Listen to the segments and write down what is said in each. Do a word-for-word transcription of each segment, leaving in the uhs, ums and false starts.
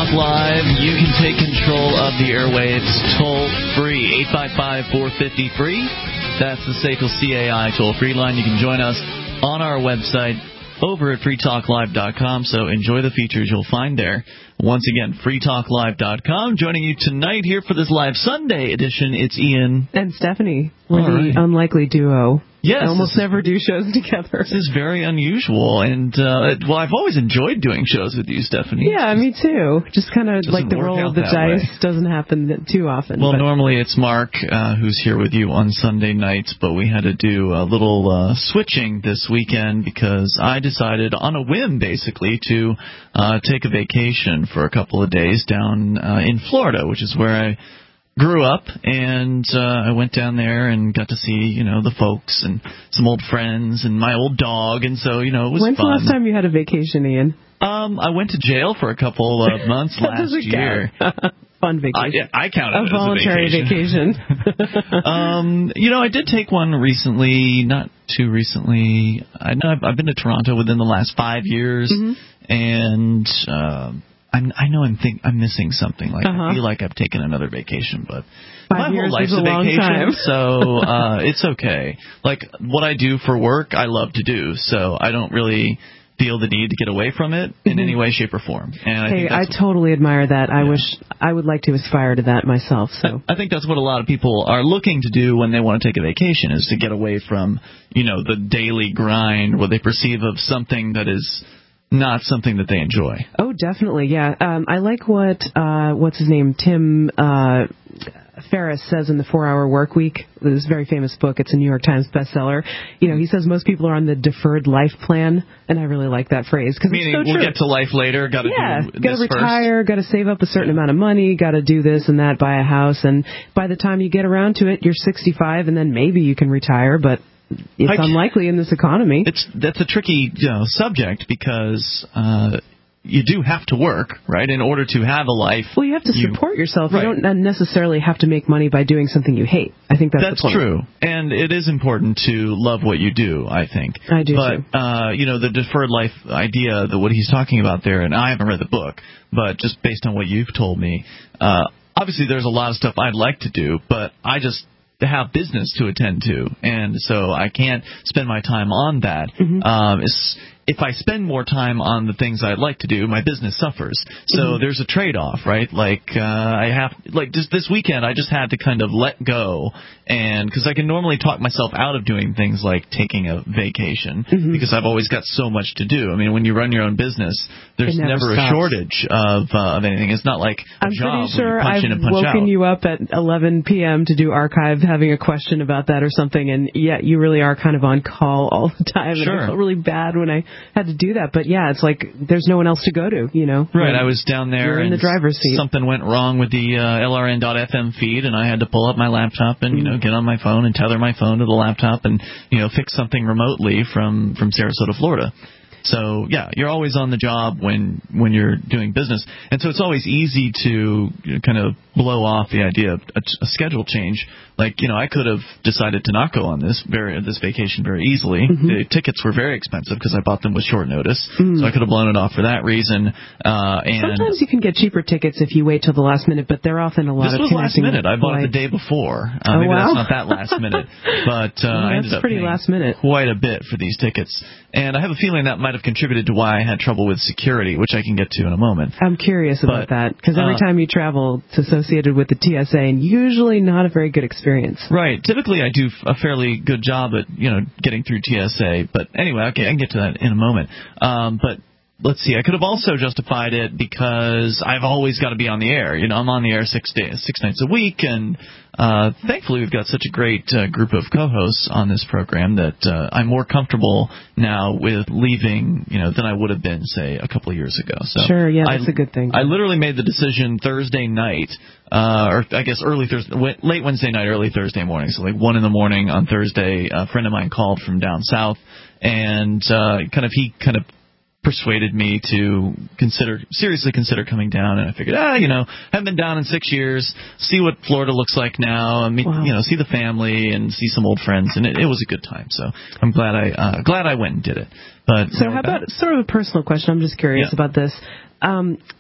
Live. You can take control of the airwaves toll-free, eight five five, four five zero, free. That's the S A C L C A I toll-free line. You can join us on our website over at free talk live dot com, so enjoy the features you'll find there. Once again, free talk live dot com. Joining you tonight here for this live Sunday edition, it's Ian. And Stephanie. We're All the right. unlikely duo. Yes. I almost never do shows together. This is very unusual, and, uh, well, I've always enjoyed doing shows with you, Stephanie. Yeah, me too. Just kind of like the roll of the dice way. Doesn't happen too often. Well, but. normally it's Mark uh, who's here with you on Sunday nights, but we had to do a little uh, switching this weekend because I decided on a whim, basically, to uh, take a vacation for a couple of days down uh, in Florida, which is where I grew up, and uh, I went down there and got to see, you know, the folks and some old friends and my old dog, and so, you know, it was When's fun. When's the last time you had a vacation, Ian? Um, I went to jail for a couple of months last year. Fun vacation. I, yeah, I counted a it as voluntary a vacation. vacation. um, you know, I did take one recently, not too recently. I know I've, I've been to Toronto within the last five years, mm-hmm. and um, I'm, I know I'm think I'm missing something. Like uh-huh. I feel like I've taken another vacation, but Five my years whole life's is a, a long vacation, time. so uh, it's okay. Like what I do for work, I love to do, so I don't really feel the need to get away from it in mm-hmm. any way, shape, or form. And I hey, think that's I totally admire that. I yeah. wish I would like to aspire to that myself. So I, I think that's what a lot of people are looking to do when they want to take a vacation, is to get away from, you know, the daily grind, what they perceive of something that is not something that they enjoy. Oh, definitely, yeah. Um, I like what uh, what's his name, Tim uh, Ferriss says in the four-Hour Work Week. This very famous book. It's a New York Times bestseller. You know, he says most people are on the deferred life plan, and I really like that phrase because it's so we'll true. Get to life later. Got to yeah, do got to retire. Got to save up a certain yeah. amount of money. Got to do this and that. Buy a house, and by the time you get around to it, you're sixty-five, and then maybe you can retire, but it's I, unlikely in this economy. It's that's a tricky, you know, subject because uh, you do have to work, right, in order to have a life. Well, you have to you, support yourself. Right. You don't necessarily have to make money by doing something you hate. I think that's, that's the point. true, and it is important to love what you do. I think. I do but, too. But uh, you know, the deferred life idea, that what he's talking about there, and I haven't read the book, but just based on what you've told me, uh, obviously there's a lot of stuff I'd like to do, but I just to have business to attend to, and so I can't spend my time on that. Mm-hmm. Um, it's, if I spend more time on the things I'd like to do, my business suffers. So mm-hmm. there's a trade-off, right? Like uh, I have, like just this weekend, I just had to kind of let go, and because I can normally talk myself out of doing things like taking a vacation, mm-hmm. because I've always got so much to do. I mean, when you run your own business, there's never, never stops. a shortage of uh, of anything. It's not like a I'm job pretty sure where you punch I've in and punch woken out. you up at eleven p.m. to do archive, having a question about that or something, and yeah, you really are kind of on call all the time. Sure. And I felt really bad when I had to do that. But yeah, it's like there's no one else to go to, you know. Right, I was down there You're in and the driver's seat. Something went wrong with the uh, L R N dot F M feed, and I had to pull up my laptop and, you know, get on my phone and tether my phone to the laptop and, you know, fix something remotely from, from Sarasota, Florida. So, yeah, you're always on the job when when you're doing business. And so it's always easy to you know, kind of blow off the idea of a, a schedule change. Like, you know, I could have decided to not go on this very this vacation very easily. Mm-hmm. The tickets were very expensive because I bought them with short notice. Mm-hmm. So I could have blown it off for that reason. Uh, and sometimes you can get cheaper tickets if you wait till the last minute, but they're often a lot this of was last minute. I bought flights. it the day before. Uh, oh, maybe wow. that's not that last minute. But uh, well, I ended up pretty paying last minute. quite a bit for these tickets. And I have a feeling that might have contributed to why I had trouble with security, which I can get to in a moment. I'm curious about but, that, because every uh, time you travel, it's associated with the T S A, and usually not a very good experience. Right. Typically, I do a fairly good job at, you know, getting through T S A. But anyway, okay, I can get to that in a moment. Um, but let's see. I could have also justified it because I've always got to be on the air. You know, I'm on the air six days, six nights a week, and uh, thankfully we've got such a great uh, group of co-hosts on this program that uh, I'm more comfortable now with leaving, you know, than I would have been, say, a couple of years ago. So sure, yeah, that's I, a good thing. I literally made the decision Thursday night, uh, or I guess early Thursday, late Wednesday night, early Thursday morning. So like one in the morning on Thursday, a friend of mine called from down south, and uh, kind of he kind of persuaded me to consider seriously consider coming down, and I figured, ah, you know, haven't been down in six years. See what Florida looks like now. I mean, wow. you know, see the family and see some old friends, and it, it was a good time. So I'm glad I uh, glad I went and did it. But so you know, how about sort of a personal question? I'm just curious yeah. about this. Um,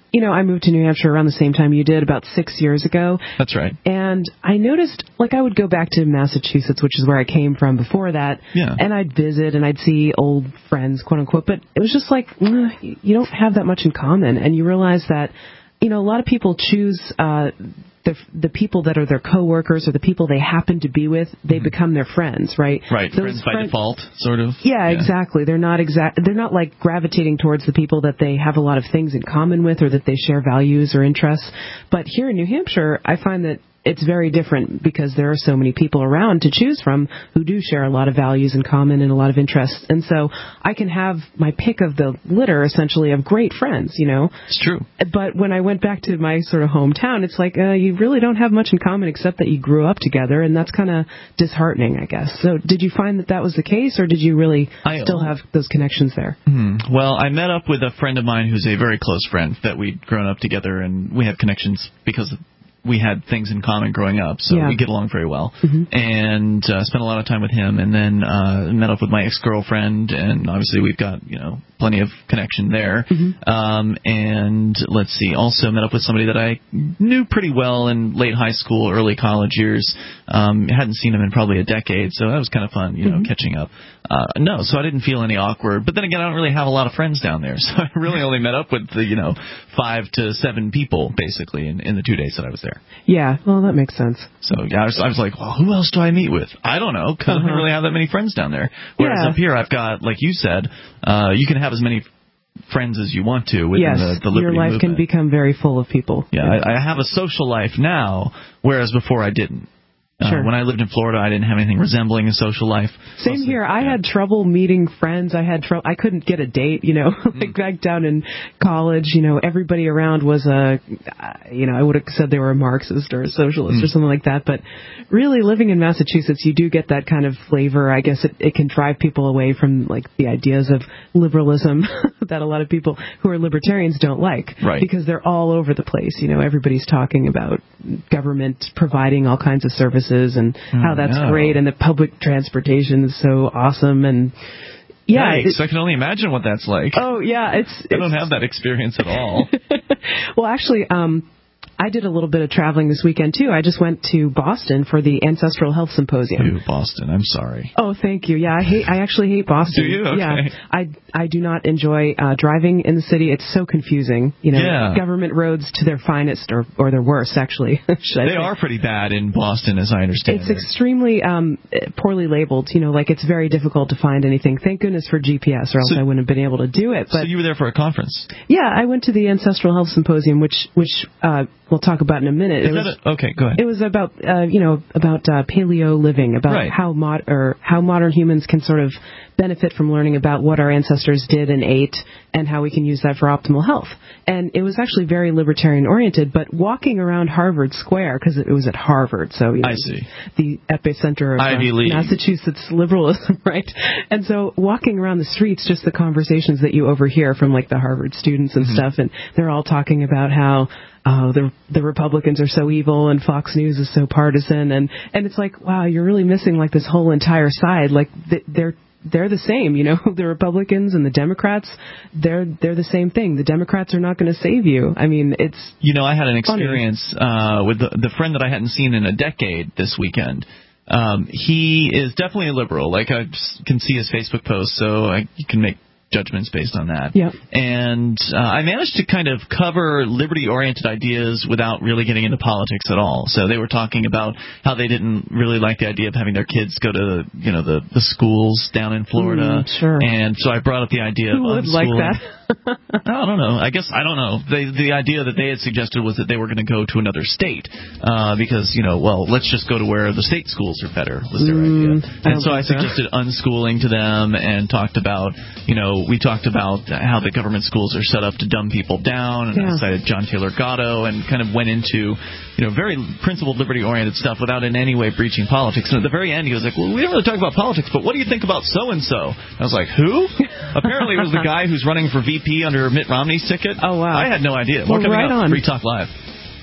you know, I moved to New Hampshire around the same time you did, about six years ago. That's right. And I noticed, like, I would go back to Massachusetts, which is where I came from before that, yeah. and I'd visit and I'd see old friends, quote unquote, but it was just like, mm, you don't have that much in common, and you realize that, you know, a lot of people choose uh, the the people that are their coworkers or the people they happen to be with. They mm-hmm. become their friends, right? Right, Those friends by friend- default, sort of. Yeah, yeah, exactly. They're not exact. They're not like gravitating towards the people that they have a lot of things in common with or that they share values or interests. But here in New Hampshire, I find that it's very different because there are so many people around to choose from who do share a lot of values in common and a lot of interests. And so I can have my pick of the litter, essentially, of great friends, you know. It's true. But when I went back to my sort of hometown, it's like uh, you really don't have much in common except that you grew up together, and that's kind of disheartening, I guess. So did you find that that was the case, or did you really I, still have those connections there? Hmm. Well, I met up with a friend of mine who's a very close friend that we'd grown up together, and we have connections because of we had things in common growing up, so yeah. we get along very well. Mm-hmm. And uh, spent a lot of time with him, and then uh, met up with my ex-girlfriend, and obviously we've got, you know, plenty of connection there. Mm-hmm. Um, and let's see, also met up with somebody that I knew pretty well in late high school, early college years. Um, hadn't seen him in probably a decade, so that was kind of fun, you know, mm-hmm. catching up. Uh, no, so I didn't feel any awkward. But then again, I don't really have a lot of friends down there, so I really only met up with the, you know, five to seven people basically in, in the two days that I was there. Yeah, well, that makes sense. So yeah, I was, I was like, well, who else do I meet with? I don't know, because uh-huh. I don't really have that many friends down there. Whereas yeah. up here, I've got, like you said, uh, you can have as many friends as you want to within yes, the, the Liberty your life movement. Can become very full of people. Yeah, I, I have a social life now, whereas before I didn't. Sure. Uh, when I lived in Florida, I didn't have anything resembling a social life. Same Mostly, here. I yeah. had trouble meeting friends. I had trouble. I couldn't get a date. You know, like mm. back down in college, you know, everybody around was a, you know, I would have said they were a Marxist or a socialist mm. or something like that. But really, living in Massachusetts, you do get that kind of flavor. I guess it, it can drive people away from like the ideas of liberalism that a lot of people who are libertarians don't like, right? Because they're all over the place. You know, everybody's talking about government providing all kinds of services. And oh, how that's no. great, and the public transportation is so awesome, and yeah, Yikes, it, I can only imagine what that's like. Oh yeah, it's. I don't it's, have that experience at all. Well, actually, um, I did a little bit of traveling this weekend too. I just went to Boston for the Ancestral Health Symposium. Ew, Boston. I'm sorry. Oh, thank you. Yeah, I hate. I actually hate Boston. Do you? Okay. Yeah, I I do not enjoy uh, driving in the city. It's so confusing. You know, yeah. government roads to their finest or or their worst, actually. They say. are pretty bad in Boston, as I understand. It's it. extremely um, poorly labeled. You know, like it's very difficult to find anything. Thank goodness for G P S, or else so, I wouldn't have been able to do it. But so you were there for a conference? Yeah, I went to the Ancestral Health Symposium, which which uh, we'll talk about in a minute. Is it that was, a, okay, go ahead. It was about uh, you know about uh, paleo living, about right. how mod or how modern humans can sort of benefit from learning about what our ancestors did and ate, and how we can use that for optimal health. And it was actually very libertarian oriented. But walking around Harvard Square, because it was at Harvard, so you know, I see. the epicenter of Ivy uh, League. Massachusetts liberalism, right? And so walking around the streets, just the conversations that you overhear from like the Harvard students and mm-hmm. stuff, and they're all talking about how oh, the the Republicans are so evil and Fox News is so partisan, and and it's like, wow, you're really missing like this whole entire side. Like they're they're the same, you know, the Republicans and the Democrats, they're they're the same thing. The Democrats are not going to save you. I mean, it's you know, I had an experience uh, with the, the friend that I hadn't seen in a decade this weekend. Um, he is definitely a liberal. Like I can see his Facebook posts, so I you can make judgments based on that. Yep. And uh, I managed to kind of cover liberty-oriented ideas without really getting into politics at all. So they were talking about how they didn't really like the idea of having their kids go to, you know, the, the schools down in Florida. Mm, sure. And so I brought up the idea Who of would like that? I don't know. I guess I don't know. They, the idea that they had suggested was that they were going to go to another state uh, because, you know, well, let's just go to where the state schools are better was their mm, idea. And I so I suggested so. unschooling to them and talked about, you know, we talked about how the government schools are set up to dumb people down, and yeah. I cited John Taylor Gatto and kind of went into, you know, very principled, liberty-oriented stuff without in any way breaching politics. And at the very end, he was like, well, we don't really talk about politics, but what do you think about so-and-so? I was like, who? Apparently it was the guy who's running for V P under Mitt Romney's ticket. Oh, wow. I had no idea. More well, coming right up. On. Free Talk Live.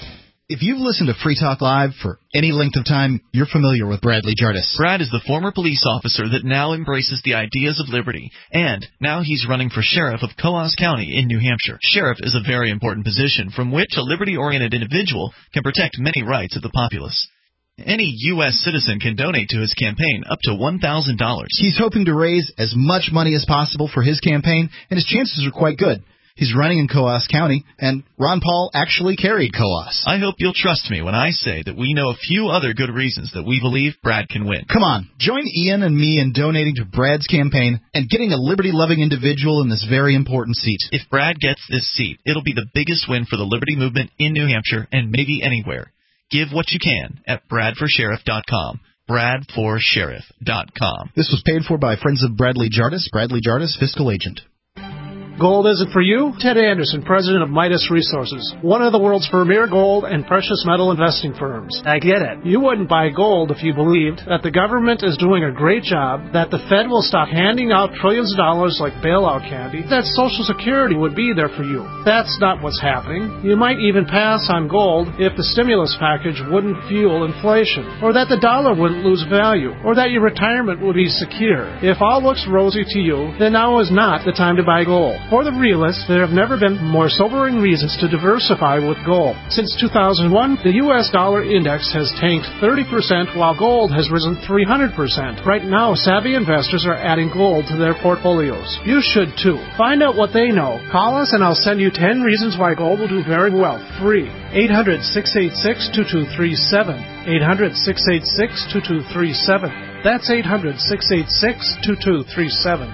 If you've listened to Free Talk Live for any length of time, you're familiar with Bradley Jardis. Brad is the former police officer that now embraces the ideas of liberty, and now he's running for sheriff of Coos County in New Hampshire. Sheriff is a very important position from which a liberty-oriented individual can protect many rights of the populace. Any U S citizen can donate to his campaign up to one thousand dollars. He's hoping to raise as much money as possible for his campaign, and his chances are quite good. He's running in Coos County, and Ron Paul actually carried Coos. I hope you'll trust me when I say that we know a few other good reasons that we believe Brad can win. Come on, join Ian and me in donating to Brad's campaign and getting a liberty-loving individual in this very important seat. If Brad gets this seat, it'll be the biggest win for the liberty movement in New Hampshire and maybe anywhere. Give what you can at brad for sheriff dot com. brad for sheriff dot com. This was paid for by Friends of Bradley Jardis, Bradley Jardis, fiscal agent. Gold isn't for you? Ted Anderson, president of Midas Resources, one of the world's premier gold and precious metal investing firms. I get it. You wouldn't buy gold if you believed that the government is doing a great job, that the Fed will stop handing out trillions of dollars like bailout candy, that Social Security would be there for you. That's not what's happening. You might even pass on gold if the stimulus package wouldn't fuel inflation, or that the dollar wouldn't lose value, or that your retirement would be secure. If all looks rosy to you, then now is not the time to buy gold. For the realists, there have never been more sobering reasons to diversify with gold. Since two thousand one, the U S dollar index has tanked thirty percent while gold has risen three hundred percent. Right now, savvy investors are adding gold to their portfolios. You should too. Find out what they know. Call us and I'll send you ten reasons why gold will do very well. Free. eight hundred, six eight six, two two three seven. eight hundred, six eight six, two two three seven. That's eight hundred, six eight six, two two three seven.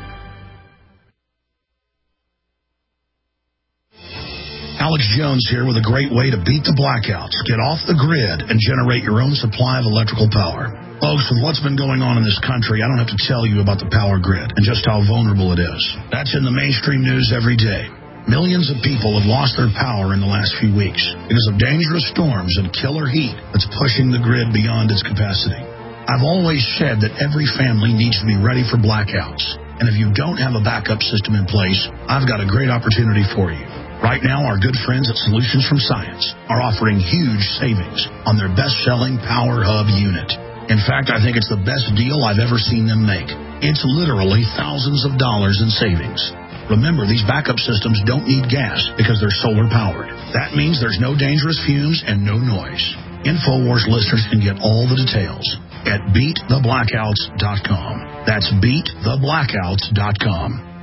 Alex Jones here with a great way to beat the blackouts, get off the grid, and generate your own supply of electrical power. Folks, with what's been going on in this country, I don't have to tell you about the power grid and just how vulnerable it is. That's in the mainstream news every day. Millions of people have lost their power in the last few weeks because of dangerous storms and killer heat that's pushing the grid beyond its capacity. I've always said that every family needs to be ready for blackouts. And if you don't have a backup system in place, I've got a great opportunity for you. Right now, our good friends at Solutions from Science are offering huge savings on their best-selling Power Hub unit. In fact, I think it's the best deal I've ever seen them make. It's literally thousands of dollars in savings. Remember, these backup systems don't need gas because they're solar-powered. That means there's no dangerous fumes and no noise. InfoWars listeners can get all the details at beat the blackouts dot com. That's beat the blackouts dot com.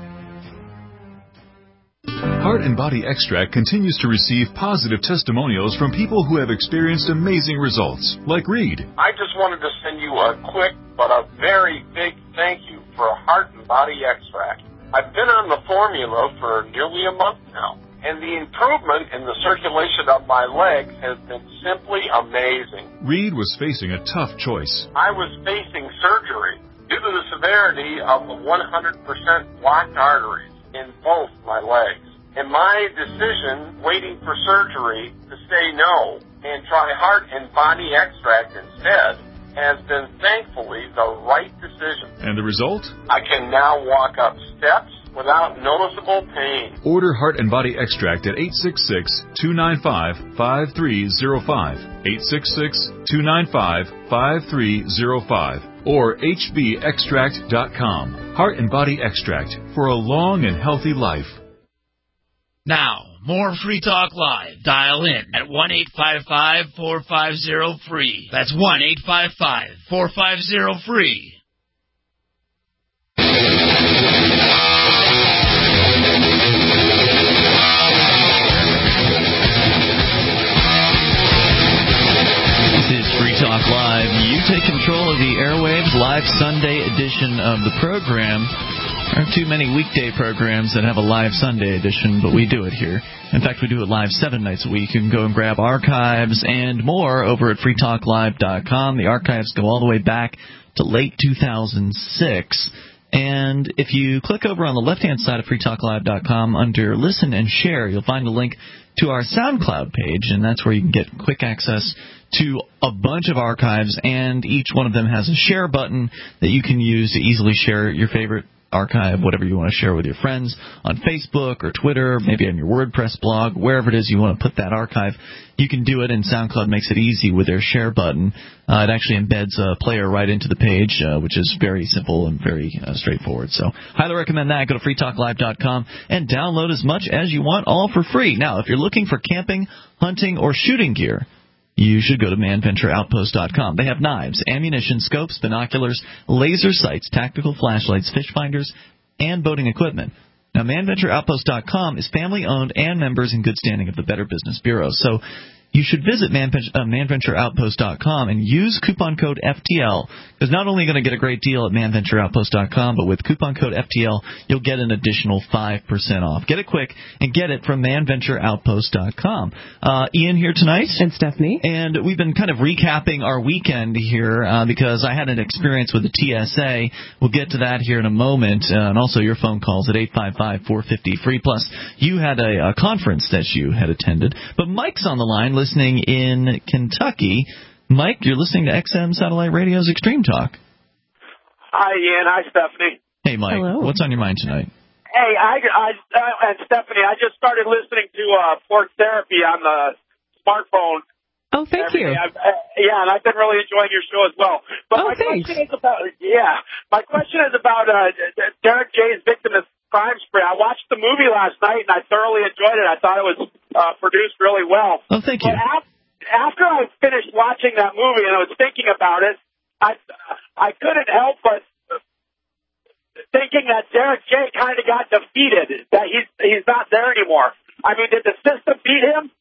Heart and Body Extract continues to receive positive testimonials from people who have experienced amazing results, like Reed. I just wanted to send you a quick but a very big thank you for Heart and Body Extract. I've been on the formula for nearly a month now, and the improvement in the circulation of my legs has been simply amazing. Reed was facing a tough choice. I was facing surgery due to the severity of the one hundred percent blocked arteries in both my legs. And my decision, waiting for surgery, to say no and try Heart and Body Extract instead, has been thankfully the right decision. And the result? I can now walk up steps without noticeable pain. Order Heart and Body Extract at eight six six, two nine five, five three zero five, eight six six, two nine five, five three zero five, or h b extract dot com. Heart and Body Extract for a long and healthy life. Now, more Free Talk Live. Dial in at one eight five five, four five zero, free. That's one eight five five, four five zero, free. This is Free Talk Live. You take control of the airwaves, live Sunday edition of the program. There aren't too many weekday programs that have a live Sunday edition, but we do it here. In fact, we do it live seven nights a week. You can go and grab archives and more over at free talk live dot com. The archives go all the way back to late two thousand six. And if you click over on the left-hand side of free talk live dot com under Listen and Share, you'll find a link to our SoundCloud page, and that's where you can get quick access to a bunch of archives, and each one of them has a share button that you can use to easily share your favorite archive whatever you want to share with your friends on Facebook or Twitter, maybe on your WordPress blog, wherever it is you want to put that archive. You can do it, and SoundCloud makes it easy with their share button. Uh, it actually embeds a player right into the page, uh, which is very simple and very uh, straightforward. So highly recommend that. Go to free talk live dot com and download as much as you want, all for free. Now, if you're looking for camping, hunting, or shooting gear, you should go to man venture outpost dot com. They have knives, ammunition, scopes, binoculars, laser sights, tactical flashlights, fish finders, and boating equipment. Now, man venture outpost dot com is family-owned and members in good standing of the Better Business Bureau. So you should visit man venture outpost dot com and use coupon code F T L, because not only are you going to get a great deal at man venture outpost dot com, but with coupon code F T L, you'll get an additional five percent off. Get it quick and get it from man venture outpost dot com. Uh, Ian here tonight. And Stephanie. And we've been kind of recapping our weekend here uh, because I had an experience with the T S A. We'll get to that here in a moment, uh, and also your phone calls at eight five five, four five zero, free. Plus, you had a, a conference that you had attended. But Mike's on the line listening in Kentucky. Mike, you're listening to X M Satellite Radio's Extreme Talk. Hi, Ian. Hi, Stephanie. Hey, Mike. Hello. What's on your mind tonight? Hey, I, I, uh, and Stephanie, I just started listening to uh, Port Therapy on the smartphone. Oh, thank you. I, uh, yeah, and I've been really enjoying your show as well. But oh, my thanks. question is about, yeah, my question is about uh, Derek J's Victimless Crime Spree. I watched the movie last night, and I thoroughly enjoyed it. I thought it was uh, produced really well. Oh, thank you. But af- after I finished watching that movie and I was thinking about it, I I couldn't help but thinking that Derek J kind of got defeated, that he's he's not there anymore. I mean, did the system beat him?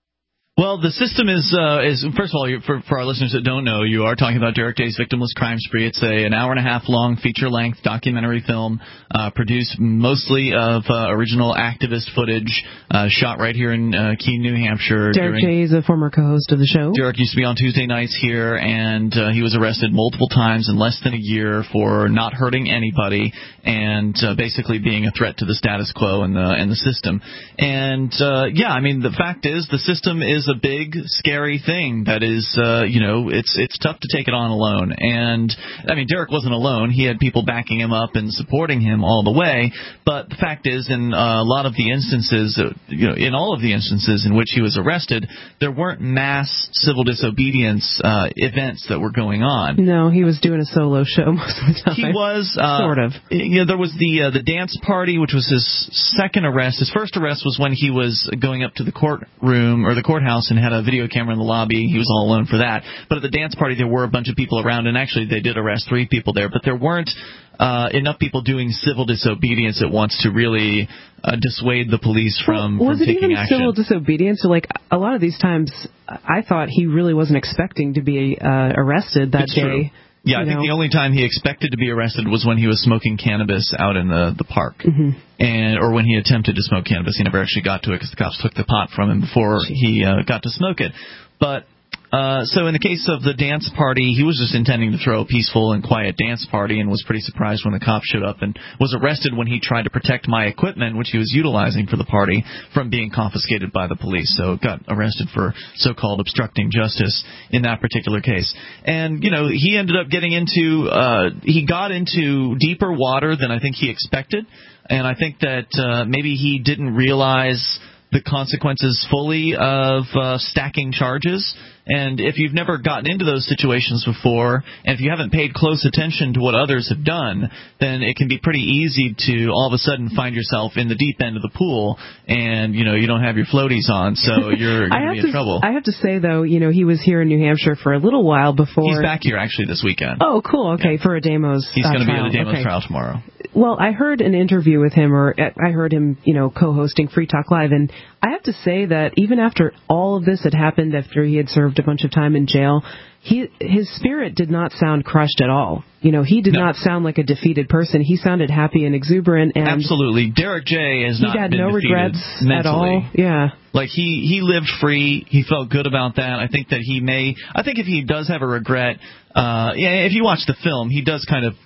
Well, the system is, uh, is first of all, for, for our listeners that don't know, you are talking about Derek J's Victimless Crime Spree. It's a, an hour and a half long feature-length documentary film uh, produced mostly of uh, original activist footage, uh, shot right here in uh, Keene, New Hampshire. Derek J is a former co-host of the show. Derek used to be on Tuesday nights here, and uh, he was arrested multiple times in less than a year for not hurting anybody and uh, basically being a threat to the status quo and the, and the system. And, uh, yeah, I mean, the fact is the system is a big, scary thing that is, uh, you know, it's it's tough to take it on alone. And, I mean, Derek wasn't alone. He had people backing him up and supporting him all the way. But the fact is, in uh, a lot of the instances, uh, you know, in all of the instances in which he was arrested, there weren't mass civil disobedience uh, events that were going on. No, he was doing a solo show most of the time. He was. Uh, sort of. You know, there was the uh, the dance party, which was his second arrest. His first arrest was when he was going up to the courtroom or the courthouse and had a video camera in the lobby. He was all alone for that. But at the dance party, there were a bunch of people around, and actually they did arrest three people there. But there weren't uh, enough people doing civil disobedience at once to really uh, dissuade the police from, well, was from it taking even action. Civil disobedience? So, like, a lot of these times, I thought he really wasn't expecting to be uh, arrested that it's day. True. Yeah, I think know. the only time he expected to be arrested was when he was smoking cannabis out in the, the park, mm-hmm. and or when he attempted to smoke cannabis. He never actually got to it because the cops took the pot from him before he uh, got to smoke it. But uh, so in the case of the dance party, he was just intending to throw a peaceful and quiet dance party and was pretty surprised when the cops showed up and was arrested when he tried to protect my equipment, which he was utilizing for the party, from being confiscated by the police. So got arrested for so-called obstructing justice in that particular case. And, you know, he ended up getting into, uh, he got into deeper water than I think he expected. And I think that uh, maybe he didn't realize the consequences fully of uh, stacking charges. And if you've never gotten into those situations before, and if you haven't paid close attention to what others have done, then it can be pretty easy to all of a sudden find yourself in the deep end of the pool, and, you know, you don't have your floaties on, so you're going to be in to, trouble. I have to say, though, you know, he was here in New Hampshire for a little while before. He's back here, actually, this weekend. Oh, cool. Okay, yeah. for a Damos He's uh, going to be trial. at a Damos okay. trial tomorrow. Well, I heard an interview with him, or I heard him, you know, co-hosting Free Talk Live, and I have to say that even after all of this had happened, after he had served a bunch of time in jail, he his spirit did not sound crushed at all. You know, he did no. not sound like a defeated person. He sounded happy and exuberant. And absolutely. Derek J. has not he had been no regrets mentally. at all. Yeah. Like, he, he lived free. He felt good about that. I think that he may – I think if he does have a regret, uh, yeah, if you watch the film, he does kind of t-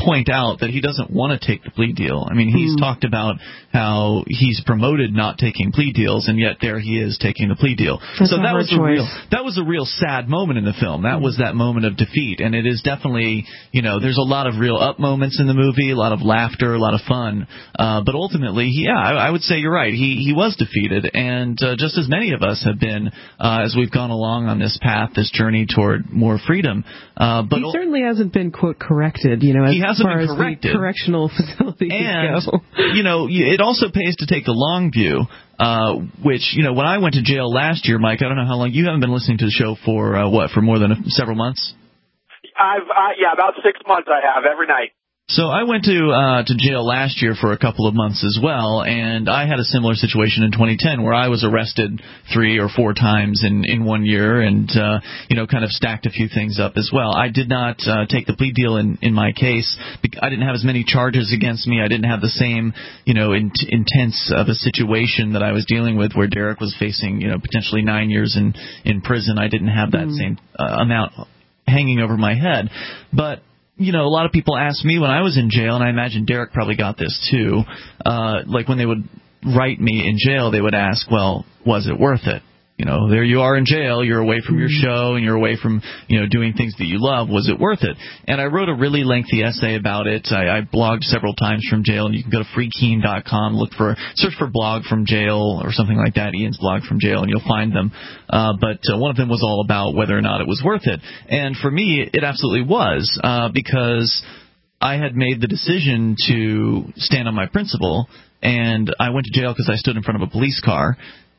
point out that he doesn't want to take the plea deal. I mean, he's mm. talked about how he's promoted not taking plea deals, and yet there he is taking the plea deal. That's so that was choice. a real that was a real sad moment in the film. That was that moment of defeat, and it is definitely, you know, there's a lot of real up moments in the movie, a lot of laughter, a lot of fun. Uh, but ultimately, he, yeah, I, I would say you're right. He he was defeated, and uh, just as many of us have been uh, as we've gone along on this path, this journey toward more freedom. Uh, but he certainly hasn't been, quote, corrected, you know, as he hasn't far been as corrected. the correctional facilities and, go. you know, it also pays to take the long view, uh, which, you know, when I went to jail last year, Mike, I don't know how long, you haven't been listening to the show for, uh, what, for more than a, several months? I've, uh, yeah, about six months I have, every night. So I went to uh, to jail last year for a couple of months as well, and I had a similar situation in twenty ten where I was arrested three or four times in, in one year and, uh, you know, kind of stacked a few things up as well. I did not uh, take the plea deal in, in my case. I didn't have as many charges against me. I didn't have the same, you know, in, intense of a situation that I was dealing with where Derek was facing, you know, potentially nine years in, in prison. I didn't have that mm. same uh, amount hanging over my head. But you know, a lot of people asked me when I was in jail, and I imagine Derek probably got this too, uh, like when they would write me in jail, they would ask, well, was it worth it? You know, there you are in jail, you're away from your show, and you're away from, you know, doing things that you love. Was it worth it? And I wrote a really lengthy essay about it. I, I blogged several times from jail, and you can go to free keen dot com, look for, search for blog from jail or something like that, Ian's blog from jail, and you'll find them. Uh, but uh, one of them was all about whether or not it was worth it. And for me, it absolutely was, uh, because I had made the decision to stand on my principle, and I went to jail because I stood in front of a police car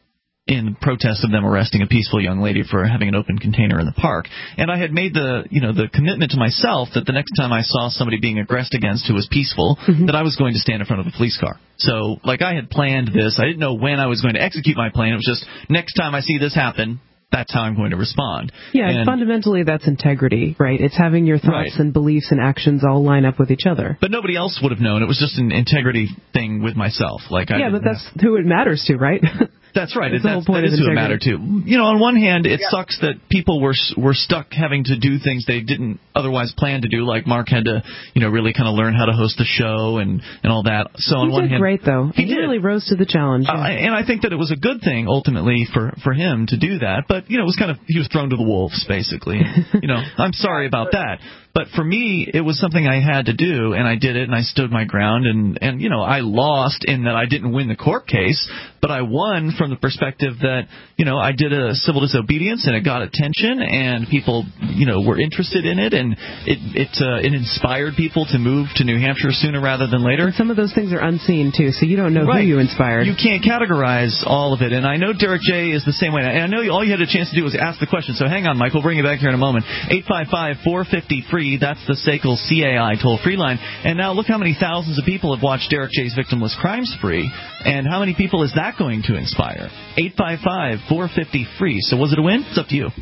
in protest of them arresting a peaceful young lady for having an open container in the park. And I had made the, you know, the commitment to myself that the next time I saw somebody being aggressed against who was peaceful, mm-hmm. that I was going to stand in front of a police car. So, like, I had planned this. I didn't know when I was going to execute my plan. It was just, next time I see this happen, that's how I'm going to respond. Yeah, and fundamentally that's integrity, right? It's having your thoughts right. and beliefs and actions all line up with each other. But nobody else would have known. It was just an integrity thing with myself. Like I Yeah, but that's have... who it matters to, right? That's right. That's That's, the whole point that is of who it mattered to. You know, on one hand, it yeah. sucks that people were were stuck having to do things they didn't otherwise plan to do. Like Mark had to, you know, really kind of learn how to host the show and, and all that. So on he one did hand, great though. He, he did. really rose to the challenge. Uh, and I think that it was a good thing ultimately for for him to do that. But you know, it was kind of he was thrown to the wolves basically. You know, I'm sorry about that. But for me, it was something I had to do, and I did it, and I stood my ground, and, and you know, I lost in that I didn't win the court case, but I won from the perspective that, you know, I did a civil disobedience, and it got attention, and people, you know, were interested in it, and it it, uh, it inspired people to move to New Hampshire sooner rather than later. And some of those things are unseen, too, so you don't know right. who you inspired. You can't categorize all of it, and I know Derek J. is the same way, and I know all you had a chance to do was ask the question, so hang on, Mike, we'll bring you back here in a moment. eight five five, four five zero, free. That's the S A C L C A I toll-free line. And now look how many thousands of people have watched Derek J's Victimless Crime Spree, and how many people is that going to inspire? eight five five, four five zero, free. So was it a win? It's up to you.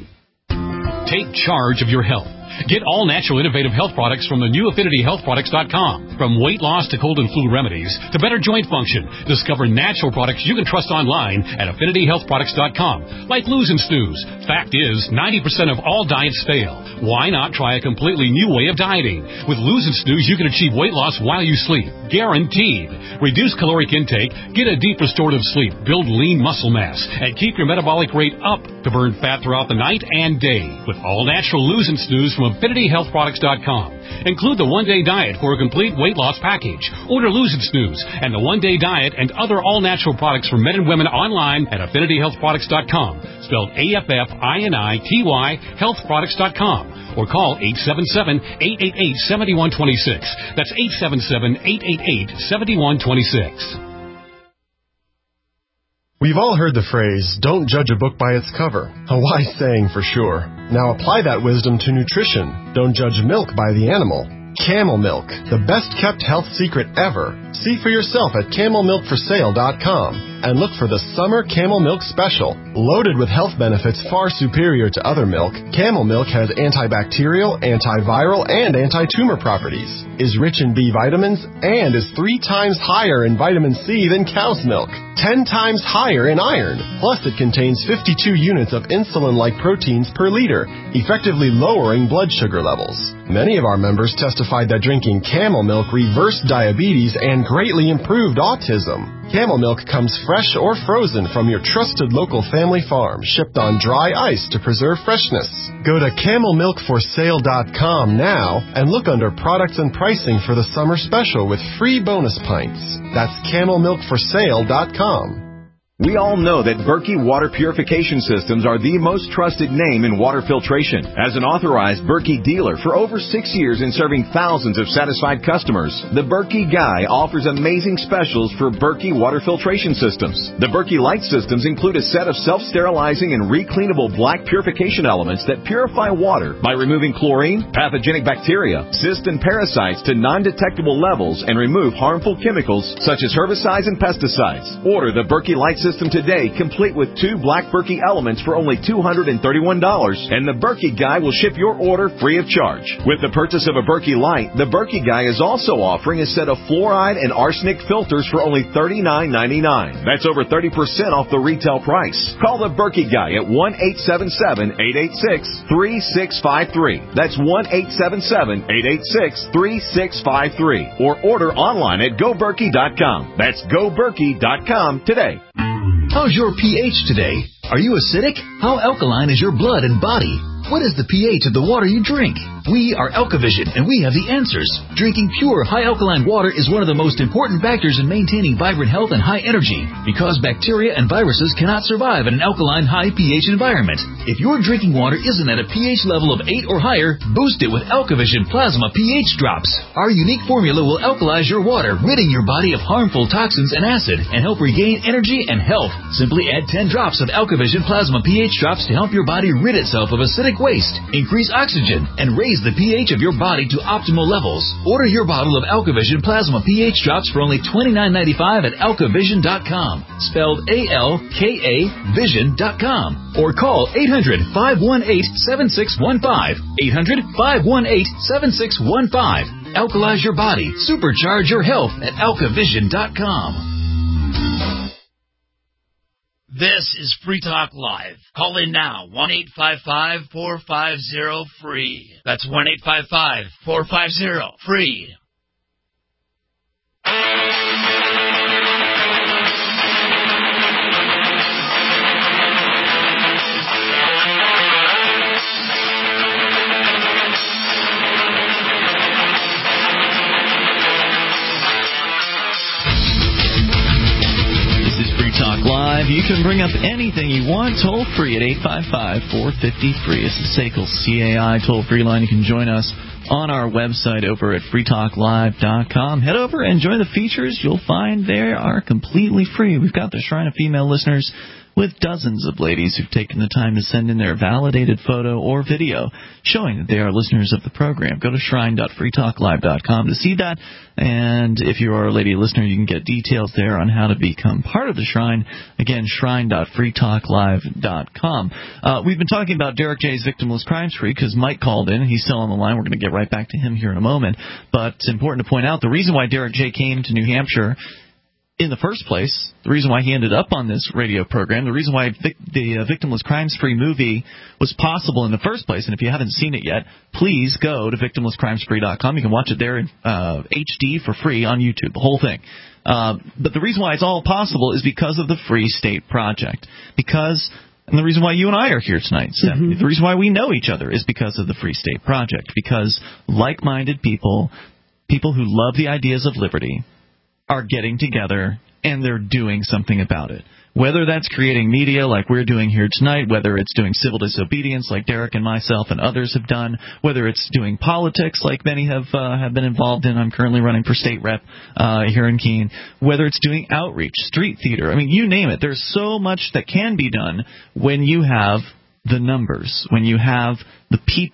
Take charge of your health. Get all natural innovative health products from the new affinity health products dot com. From weight loss to cold and flu remedies to better joint function, discover natural products you can trust online at affinity health products dot com. Like Lose and Snooze. Fact is, ninety percent of all diets fail. Why not try a completely new way of dieting? With Lose and Snooze, you can achieve weight loss while you sleep. Guaranteed. Reduce caloric intake, get a deep restorative sleep, build lean muscle mass, and keep your metabolic rate up to burn fat throughout the night and day. With all natural Lose and Snooze from affinity health products dot com. Include the one-day diet for a complete weight loss package. Order Lose and Snooze and the one-day diet and other all-natural products for men and women online at affinity health products dot com. Spelled A F F I N I T Y health products dot com. Or call eight seven seven, eight eight eight, seven one two six. That's eight seven seven, eight eight eight, seven one two six. We've all heard the phrase, don't judge a book by its cover. A wise saying for sure. Now apply that wisdom to nutrition. Don't judge milk by the animal. Camel Milk, the best kept health secret ever. See for yourself at camel milk for sale dot com. and look for the Summer Camel Milk Special. Loaded with health benefits far superior to other milk, Camel Milk has antibacterial, antiviral, and anti-tumor properties, is rich in B vitamins, and is three times higher in vitamin C than cow's milk, ten times higher in iron. Plus, it contains fifty-two units of insulin-like proteins per liter, effectively lowering blood sugar levels. Many of our members testified that drinking Camel Milk reversed diabetes and greatly improved autism. Camel Milk comes fresh or frozen from your trusted local family farm, shipped on dry ice to preserve freshness. Go to camel milk for sale dot com now and look under products and pricing for the summer special with free bonus pints. That's camel milk for sale dot com. We all know that Berkey Water Purification Systems are the most trusted name in water filtration. As an authorized Berkey dealer for over six years and serving thousands of satisfied customers, the Berkey Guy offers amazing specials for Berkey Water Filtration Systems. The Berkey Light Systems include a set of self-sterilizing and recleanable black purification elements that purify water by removing chlorine, pathogenic bacteria, cysts, and parasites to non-detectable levels and remove harmful chemicals such as herbicides and pesticides. Order the Berkey Light System today, complete with two black Berkey elements for only two hundred thirty-one dollars, and the Berkey Guy will ship your order free of charge. With the purchase of a Berkey Light, the Berkey Guy is also offering a set of fluoride and arsenic filters for only thirty-nine ninety-nine. That's over thirty percent off the retail price. Call the Berkey Guy at one eight seven seven, eight eight six, three six five three. That's one eight seven seven, eight eight six, three six five three. Or order online at go berkey dot com. That's go berkey dot com today. How's your pH today? Are you acidic? How alkaline is your blood and body? What is the pH of the water you drink? We are Alkavision, and we have the answers. Drinking pure, high-alkaline water is one of the most important factors in maintaining vibrant health and high energy, because bacteria and viruses cannot survive in an alkaline, high pH environment. If your drinking water isn't at a pH level of eight or higher, boost it with Alkavision Plasma pH Drops. Our unique formula will alkalize your water, ridding your body of harmful toxins and acid, and help regain energy and health. Simply add ten drops of Alkavision Plasma pH Drops to help your body rid itself of acidic waste, increase oxygen, and raise the pH of your body to optimal levels. Order your bottle of Alkavision Plasma pH Drops for only twenty-nine ninety-five at alkavision dot com, spelled A L K A vision dot com, or call eight hundred, five one eight, seven six one five, eight hundred, five one eight, seven six one five. Alkalize your body, supercharge your health at alkavision dot com. This is Free Talk Live. Call in now, one eight five five, four five zero, free. That's one eight five five, four five zero, free. Talk Live. You can bring up anything you want toll free at eight five five, four five zero, free. It's the S A C L C A I toll free line. You can join us on our website over at free talk live dot com. Head over and enjoy the features you'll find they are completely free. We've got the Shrine of Female Listeners with dozens of ladies who've taken the time to send in their validated photo or video showing that they are listeners of the program. Go to shrine dot free talk live dot com to see that. And if you are a lady listener, you can get details there on how to become part of the Shrine. Again, shrine dot free talk live dot com. Uh, we've been talking about Derek J's Victimless Crime Spree because Mike called in. He's still on the line. We're going to get right back to him here in a moment. But it's important to point out the reason why Derek J came to New Hampshire in the first place, the reason why he ended up on this radio program, the reason why vic- the uh, Victimless Crime Spree movie was possible in the first place, and if you haven't seen it yet, please go to victimless crime spree dot com. You can watch it there in uh, H D for free on YouTube, the whole thing. Uh, but the reason why it's all possible is because of the Free State Project. Because, and the reason why you and I are here tonight, Stephanie, mm-hmm. the reason why we know each other is because of the Free State Project. Because like-minded people, people who love the ideas of liberty, are getting together and they're doing something about it. Whether that's creating media like we're doing here tonight, whether it's doing civil disobedience like Derek and myself and others have done, whether it's doing politics like many have uh, have been involved in. I'm currently running for state rep uh, here in Keene. Whether it's doing outreach, street theater, I mean, you name it. There's so much that can be done when you have the numbers, when you have the people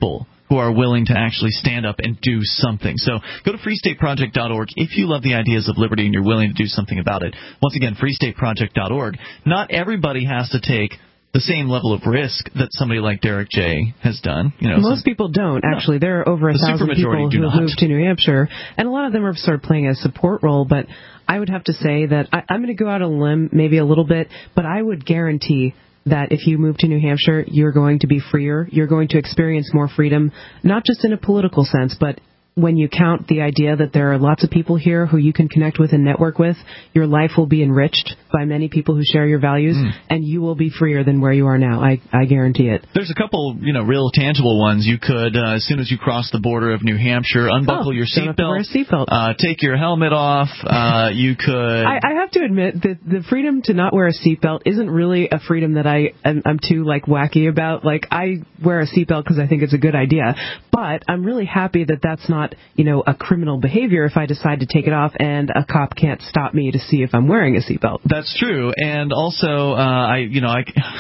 who are willing to actually stand up and do something. So go to free state project dot org if you love the ideas of liberty and you're willing to do something about it. Once again, free state project dot org. Not everybody has to take the same level of risk that somebody like Derek J. has done. You know, Most some, people don't, actually. There are over a the thousand people who have moved to New Hampshire, and a lot of them are sort of playing a support role, but I would have to say that I, I'm going to go out on a limb maybe a little bit, but I would guarantee that if you move to New Hampshire, you're going to be freer. You're going to experience more freedom, not just in a political sense, but when you count the idea that there are lots of people here who you can connect with and network with, your life will be enriched by many people who share your values, mm. and you will be freer than where you are now. I, I guarantee it. There's a couple, you know, real tangible ones. You could, uh, as soon as you cross the border of New Hampshire, unbuckle oh, your seatbelt, seatbelt. Uh, take your helmet off. Uh, you could. I, I have to admit that the freedom to not wear a seatbelt isn't really a freedom that I am, I'm too like wacky about. Like I wear a seatbelt because I think it's a good idea, but I'm really happy that that's not, you know, a criminal behavior if I decide to take it off and a cop can't stop me to see if I'm wearing a seatbelt. That's true. And also, uh, I, you know, I,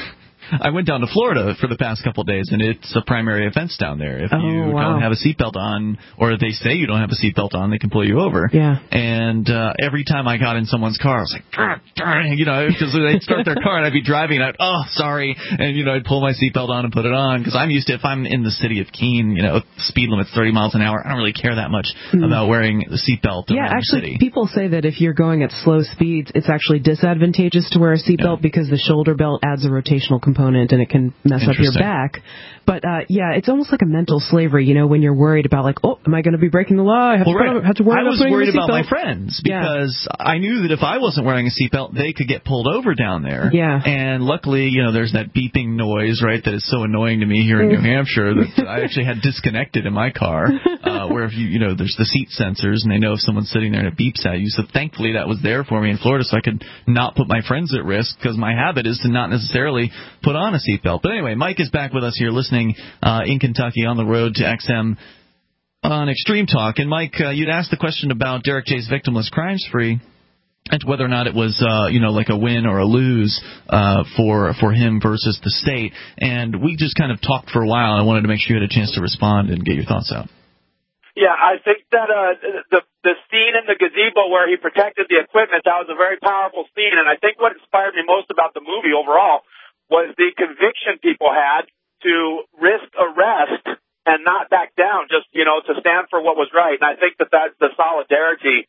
I went down to Florida for the past couple of days, and it's a primary offense down there. If oh, you wow. don't have a seatbelt on, or they say you don't have a seatbelt on, they can pull you over. Yeah. And uh, every time I got in someone's car, I was like, darn, darn, you know, because they'd start their car, and I'd be driving, and I'd, oh, sorry, and, you know, I'd pull my seatbelt on and put it on, because I'm used to, if I'm in the city of Keene, you know, speed limit's thirty miles an hour, I don't really care that much mm. about wearing the seatbelt yeah, around actually, the city. People say that if you're going at slow speeds, it's actually disadvantageous to wear a seatbelt yeah. because the shoulder belt adds a rotational component, and it can mess up your back. But, uh, yeah, it's almost like a mental slavery, you know, when you're worried about, like, oh, am I going to be breaking the law? I have, well, to, right. have to worry I about was worried about my seatbelt. friends because yeah. I knew that if I wasn't wearing a seatbelt, they could get pulled over down there. Yeah. And luckily, you know, there's that beeping noise, right, that is so annoying to me here in New Hampshire that I actually had disconnected in my car, uh, where if you, you know, there's the seat sensors and they know if someone's sitting there and it beeps at you. So thankfully that was there for me in Florida so I could not put my friends at risk because my habit is to not necessarily put on a seatbelt. But anyway, Mike is back with us here listening uh, in Kentucky on the road to X M on Extreme Talk. And Mike, uh, you'd asked the question about Derek J's Victimless Crimes Free and whether or not it was, uh, you know, like a win or a lose uh, for for him versus the state. And we just kind of talked for a while. I wanted to make sure you had a chance to respond and get your thoughts out. Yeah, I think that uh, the the scene in the gazebo where he protected the equipment, that was a very powerful scene. And I think what inspired me most about the movie overall was the conviction people had to risk arrest and not back down, just, you know, to stand for what was right. And I think that that's the solidarity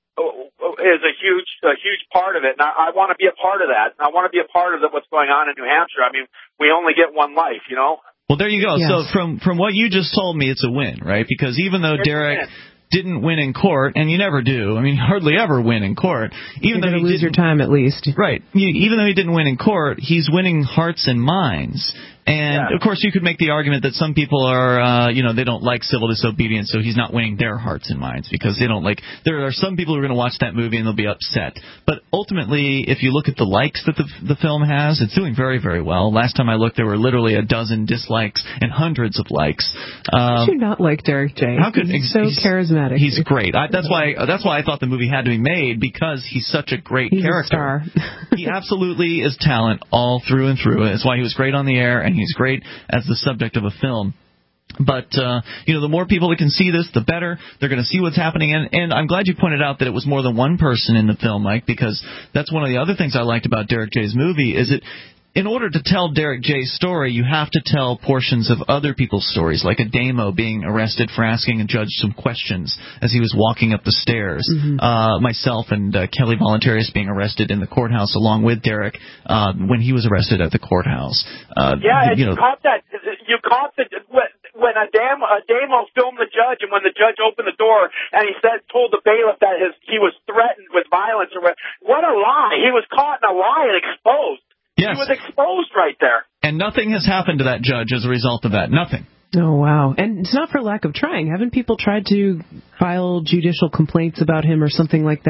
is a huge, a huge part of it. And I, I want to be a part of that. I want to be a part of what's going on in New Hampshire. I mean, we only get one life, you know? Well, there you go. Yes. So from, from what you just told me, it's a win, right? Because even though Derek didn't win in court, and you never do. I mean, you hardly ever win in court. Even You're though you lose your time at least. Right. Even though he didn't win in court, he's winning hearts and minds. And, yeah. of course, you could make the argument that some people are, uh, you know, they don't like civil disobedience, so he's not winning their hearts and minds because they don't like – there are some people who are going to watch that movie and they'll be upset. But ultimately, if you look at the likes that the, the film has, it's doing very, very well. Last time I looked, there were literally a dozen dislikes and hundreds of likes. Um, how could you not like Derek J? How could, he's so he's, charismatic. He's great. I, that's why That's why I thought the movie had to be made, because he's such a great he's character. A star. He absolutely is talent all through and through. That's why he was great on the air, and he's great as the subject of a film. But, uh, you know, the more people that can see this, the better. They're going to see what's happening. And, and I'm glad you pointed out that it was more than one person in the film, Mike, because that's one of the other things I liked about Derek J's movie is it, in order to tell Derek J's story, you have to tell portions of other people's stories, like Ademo being arrested for asking a judge some questions as he was walking up the stairs. Mm-hmm. Uh, myself and uh, Kelly Voluntarius being arrested in the courthouse along with Derek uh, when he was arrested at the courthouse. Uh, yeah, and you you know, caught that. You caught the when Ademo, Ademo filmed the judge, and when the judge opened the door and he said, told the bailiff that his he was threatened with violence or what. What a lie! He was caught in a lie and exposed. Yes. He was exposed right there. And nothing has happened to that judge as a result of that. Nothing. Oh, wow. And it's not for lack of trying. Haven't people tried to file judicial complaints about him or something like that?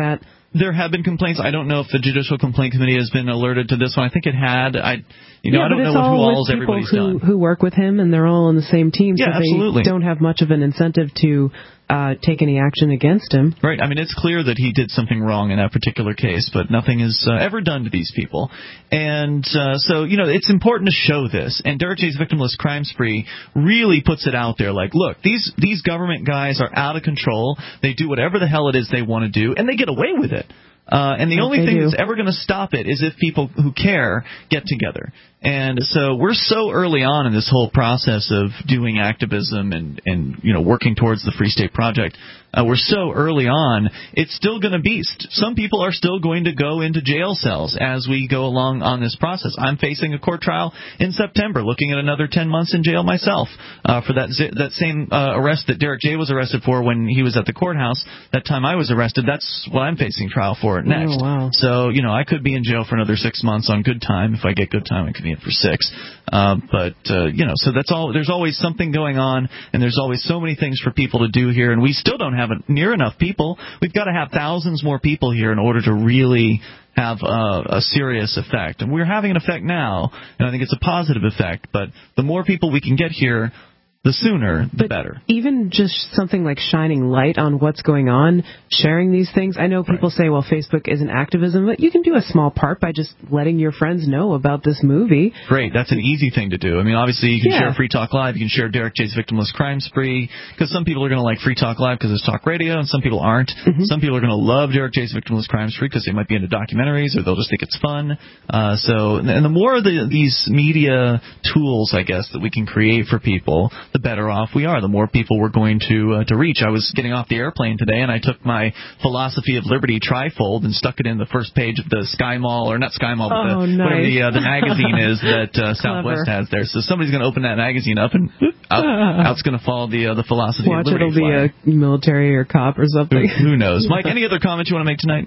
there have been complaints. I don't know if the Judicial Complaint Committee has been alerted to this one. I think it had. I, you know, yeah, I don't but know it's what, who all all with people everybody's who, done. who work with him, and they're all on the same team, Yeah, so absolutely. they don't have much of an incentive to uh, take any action against him. Right. I mean, it's clear that he did something wrong in that particular case, but nothing is uh, ever done to these people. And uh, so, you know, it's important to show this. And Derek J's Victimless Crime Spree really puts it out there like, look, these, these government guys are out of control. They do whatever the hell it is they want to do, and they get away with it. Uh, and the Yes, only they thing do. that's ever going to stop it is if people who care get together. And so we're so early on in this whole process of doing activism and, and you know, working towards the Free State Project. Uh, we're so early on, it's still going to be. Some people are still going to go into jail cells as we go along on this process. I'm facing a court trial in September, looking at another ten months in jail myself uh, for that that same uh, arrest that Derek J was arrested for when he was at the courthouse. That time I was arrested, that's what I'm facing trial for next. Oh, wow. So, you know, I could be in jail for another six months on good time. If I get good time, I could be in for six. Uh, but, uh, you know, so that's all. There's always something going on, and there's always so many things for people to do here, and we still don't have near enough people. We've got to have thousands more people here in order to really have uh, a serious effect. And we're having an effect now, and I think it's a positive effect. But the more people we can get here, the sooner, the but better. Even just something like shining light on what's going on, sharing these things. I know people right. say, well, Facebook isn't activism, but you can do a small part by just letting your friends know about this movie. Great. That's an easy thing to do. I mean, obviously, you can yeah. share Free Talk Live. You can share Derek J's Victimless Crime Spree, because some people are going to like Free Talk Live because it's talk radio, and some people aren't. Mm-hmm. Some people are going to love Derek J's Victimless Crime Spree because they might be into documentaries, or they'll just think it's fun. Uh, so, and the more of the, these media tools, I guess, that we can create for people, the better off we are. The more people we're going to uh, to reach. I was getting off the airplane today, and I took my Philosophy of Liberty trifold and stuck it in the first page of the Sky Mall, or not Sky Mall, but oh, the, nice. whatever the, uh, the magazine is that uh, Southwest has there. So somebody's going to open that magazine up, and whoop, out, out's going to fall the uh, the Philosophy Watch, of Liberty it'll flag. be a military or cop or something. Who, who knows? Mike, any other comments you want to make tonight?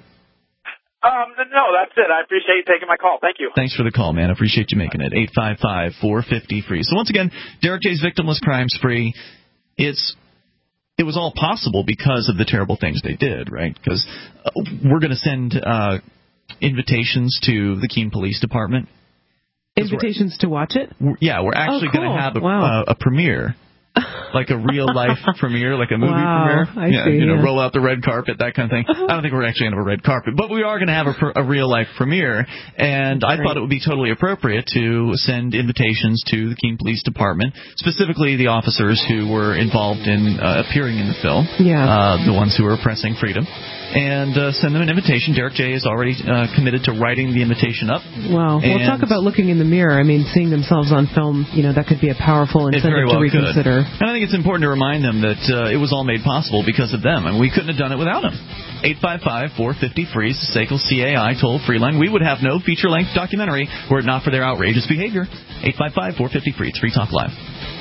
Um, no, that's it. I appreciate you taking my call. Thank you. Thanks for the call, man. I appreciate you making it. eight five five, four five zero, free. So once again, Derek J's Victimless Crime Spree. It's it was all possible because of the terrible things they did, right? Because uh, we're going to send uh, invitations to the Keene Police Department. Invitations to watch it? We're, yeah, we're actually oh, cool. going to have a, wow. uh, a premiere. Like a real-life premiere, like a movie wow, premiere. I yeah, see, you know, yeah. roll out the red carpet, that kind of thing. I don't think we're actually going to have a red carpet, but we are going to have a, pr- a real-life premiere, and I thought it would be totally appropriate to send invitations to the Keene Police Department, specifically the officers who were involved in uh, appearing in the film, yeah. uh, the ones who were oppressing freedom, and uh, send them an invitation. Derek J is already uh, committed to writing the invitation up. Wow. Well, talk about looking in the mirror. I mean, seeing themselves on film, you know, that could be a powerful incentive well to reconsider. Could. And I think it's important to remind them that uh, it was all made possible because of them, and we couldn't have done it without them. eight five five, four five zero, free is the S A C L C A I toll-free line. We would have no feature-length documentary were it not for their outrageous behavior. eight five five, four five zero, free. It's Free Talk Live.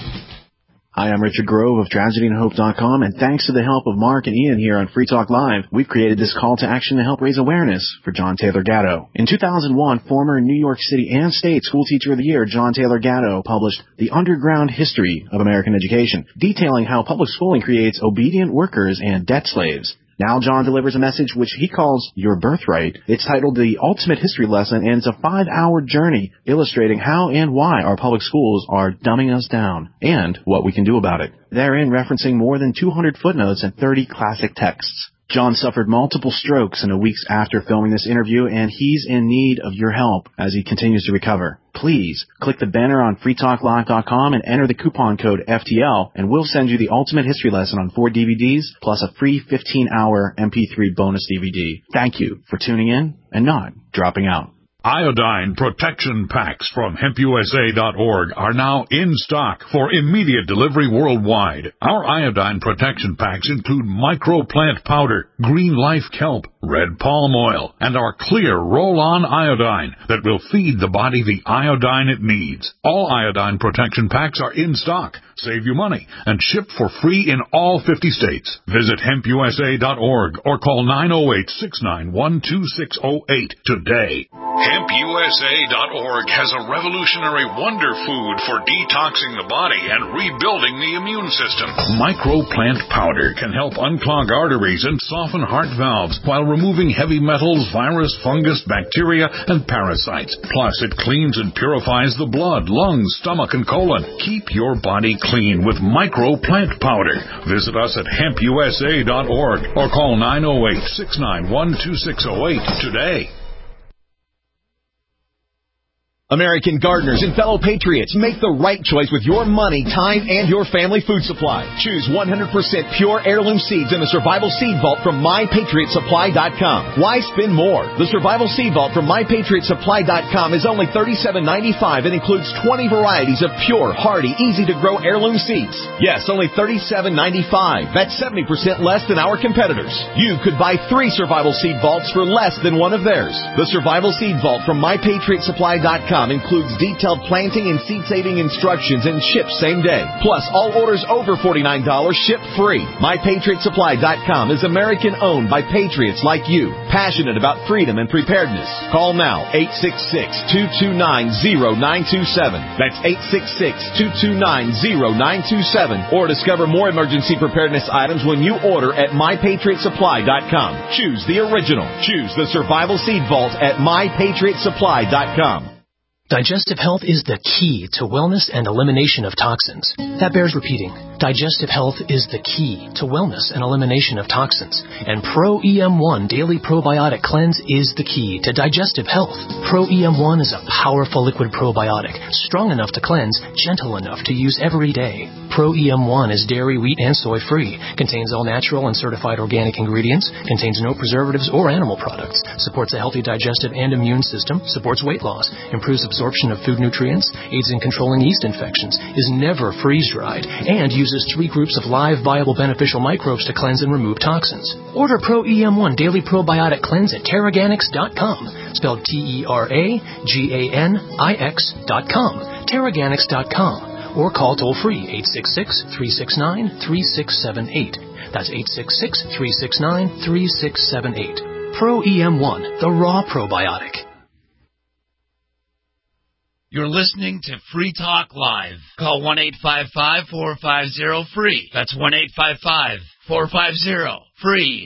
Hi, I'm Richard Grove of tragedy and hope dot com, and thanks to the help of Mark and Ian here on Free Talk Live, we've created this call to action to help raise awareness for John Taylor Gatto. In two thousand one, former New York City and State School Teacher of the Year John Taylor Gatto published The Underground History of American Education, detailing how public schooling creates obedient workers and debt slaves. Now John delivers a message which he calls Your Birthright. It's titled The Ultimate History Lesson, and it's a five-hour journey illustrating how and why our public schools are dumbing us down, and what we can do about it. Therein referencing more than two hundred footnotes and thirty classic texts. John suffered multiple strokes in the weeks after filming this interview, and he's in need of your help as he continues to recover. Please click the banner on free talk live dot com and enter the coupon code F T L, and we'll send you the ultimate history lesson on four D V Ds plus a free fifteen-hour M P three bonus D V D. Thank you for tuning in and not dropping out. Iodine protection packs from hemp U S A dot org are now in stock for immediate delivery worldwide. Our iodine protection packs include microplant powder, green life kelp, red palm oil, and our clear roll-on iodine that will feed the body the iodine it needs. All iodine protection packs are in stock, save you money, and shipped for free in all fifty states. Visit hemp U S A dot org or call nine oh eight, six nine one, two six oh eight today. hemp U S A dot org has a revolutionary wonder food for detoxing the body and rebuilding the immune system. Microplant powder can help unclog arteries and soften heart valves while removing heavy metals, virus, fungus, bacteria, and parasites. Plus, it cleans and purifies the blood, lungs, stomach, and colon. Keep your body clean with Microplant powder. Visit us at hemp U S A dot org or call nine oh eight, six nine one, two six oh eight today. American gardeners and fellow patriots, make the right choice with your money, time, and your family food supply. Choose one hundred percent pure heirloom seeds in the Survival Seed Vault from my patriot supply dot com. Why spend more? The Survival Seed Vault from my patriot supply dot com is only thirty-seven ninety-five and includes twenty varieties of pure, hardy, easy-to-grow heirloom seeds. Yes, only thirty-seven ninety-five. That's seventy percent less than our competitors. You could buy three Survival Seed Vaults for less than one of theirs. The Survival Seed Vault from my patriot supply dot com includes detailed planting and seed-saving instructions and ships same day. Plus, all orders over forty-nine dollars ship free. my patriot supply dot com is American-owned by patriots like you, passionate about freedom and preparedness. Call now, eight six six, two two nine, zero nine two seven. That's eight six six, two two nine, zero nine two seven. Or discover more emergency preparedness items when you order at my patriot supply dot com. Choose the original. Choose the Survival Seed Vault at my patriot supply dot com. Digestive health is the key to wellness and elimination of toxins. That bears repeating. Digestive health is the key to wellness and elimination of toxins. And Pro E M one Daily Probiotic Cleanse is the key to digestive health. Pro E M one is a powerful liquid probiotic, strong enough to cleanse, gentle enough to use every day. Pro E M one is dairy, wheat, and soy-free, contains all natural and certified organic ingredients, contains no preservatives or animal products, supports a healthy digestive and immune system, supports weight loss, improves absorption of food nutrients, aids in controlling yeast infections, is never freeze-dried, and uses three groups of live, viable, beneficial microbes to cleanse and remove toxins. Order Pro E M one Daily Probiotic Cleanse at Terraganix dot com, spelled T E R A G A N I X dot com, Terraganix dot com, or call toll-free eight six six, three six nine, three six seven eight. That's eight six six, three six nine, three six seven eight. Pro E M one, the raw probiotic. You're listening to Free Talk Live. Call one eight five five, four five zero, free. That's one eight five five, four five zero, free.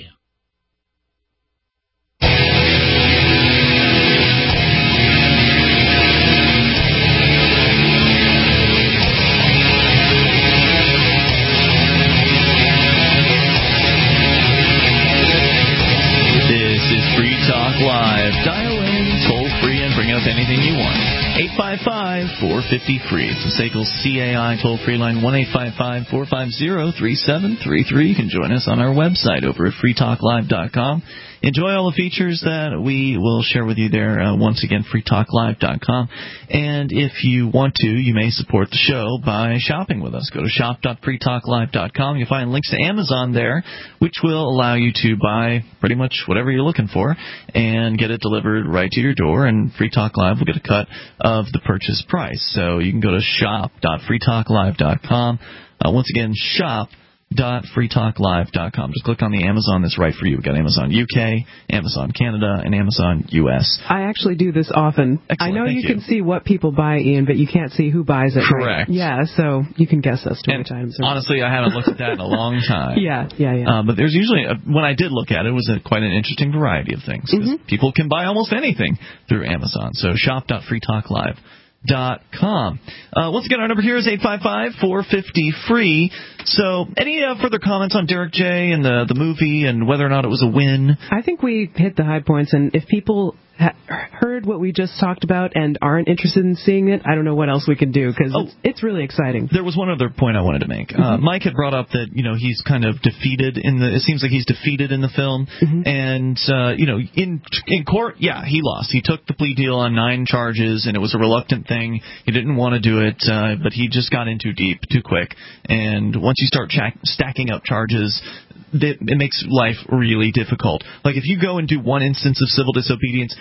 This is Free Talk Live. Dial in, toll free, and bring up anything you want. eight five five, four five zero, free. It's the S A C L C A I toll-free line, one eight five five, four five zero, three seven three three. You can join us on our website over at free talk live dot com. Enjoy all the features that we will share with you there. Uh, once again, free talk live dot com. And if you want to, you may support the show by shopping with us. Go to shop dot free talk live dot com. You'll find links to Amazon there, which will allow you to buy pretty much whatever you're looking for and get it delivered right to your door. And Free Talk Live will get a cut of the purchase price. So you can go to shop dot free talk live dot com. Uh, once again, shop dot free talk live dot com. Just click on the Amazon that's right for you. We've got Amazon U K, Amazon Canada, and Amazon U S. I actually do this often. Excellent, I know you, you can see what people buy, Ian, but you can't see who buys it. Correct. Right? Yeah, so you can guess us to and which items. Honestly, I haven't looked at that in a long time. yeah, yeah, yeah. Uh, but there's usually, a, when I did look at it, it was a, quite an interesting variety of things. Mm-hmm. People can buy almost anything through Amazon. So shop dot free talk live dot com. Uh, once again, our number here is eight five five, four five zero, free. So any uh, further comments on Derek J. and the, the movie and whether or not it was a win? I think we hit the high points, and if people ha- heard what we just talked about and aren't interested in seeing it, I don't know what else we can do, because oh, it's, it's really exciting. There was one other point I wanted to make. Mm-hmm. Uh, Mike had brought up that, you know, he's kind of defeated in the, it seems like he's defeated in the film, mm-hmm. and, uh, you know, in in court, yeah, he lost. He took the plea deal on nine charges, and it was a reluctant thing. He didn't want to do it, uh, but he just got in too deep, too quick, and once you start ch- stacking up charges, it makes life really difficult. Like, if you go and do one instance of civil disobedience,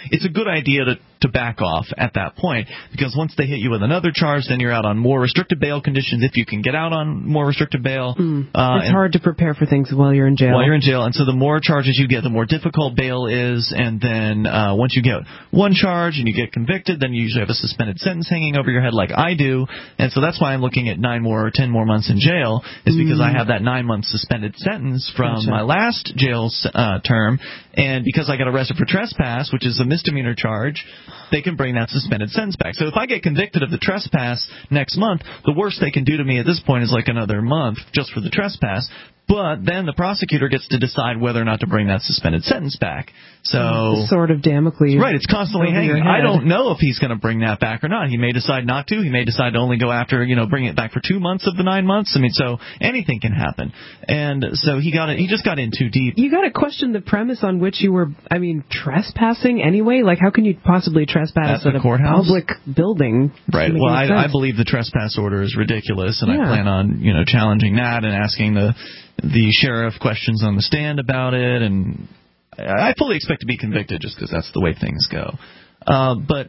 it's a good idea to, to back off at that point, because once they hit you with another charge, then you're out on more restricted bail conditions, if you can get out on more restricted bail. Mm. Uh, it's hard to prepare for things while you're in jail. While you're in jail, and so the more charges you get, the more difficult bail is, and then uh, once you get one charge and you get convicted, then you usually have a suspended sentence hanging over your head like I do, and so that's why I'm looking at nine more or ten more months in jail, is because mm. I have that nine-month suspended sentence from gotcha. my last jail uh, term, and because I got arrested for trespass, which is a misdemeanor charge, they can bring that suspended sentence back. So if I get convicted of the trespass next month, the worst they can do to me at this point is like another month just for the trespass. But then the prosecutor gets to decide whether or not to bring that suspended sentence back. So the sword of Damocles. Right, it's constantly hanging. I don't know if he's going to bring that back or not. He may decide not to. He may decide to only go after, you know, bring it back for two months of the nine months. I mean, so anything can happen. And so he got it. He just got in too deep. You got to question the premise on which you were, I mean, trespassing anyway. Like, how can you possibly trespass at, at a courthouse? public building? Right. Well, I, I believe the trespass order is ridiculous, and yeah. I plan on, you know, challenging that and asking the the sheriff questions on the stand about it, and I fully expect to be convicted just because that's the way things go. Uh, but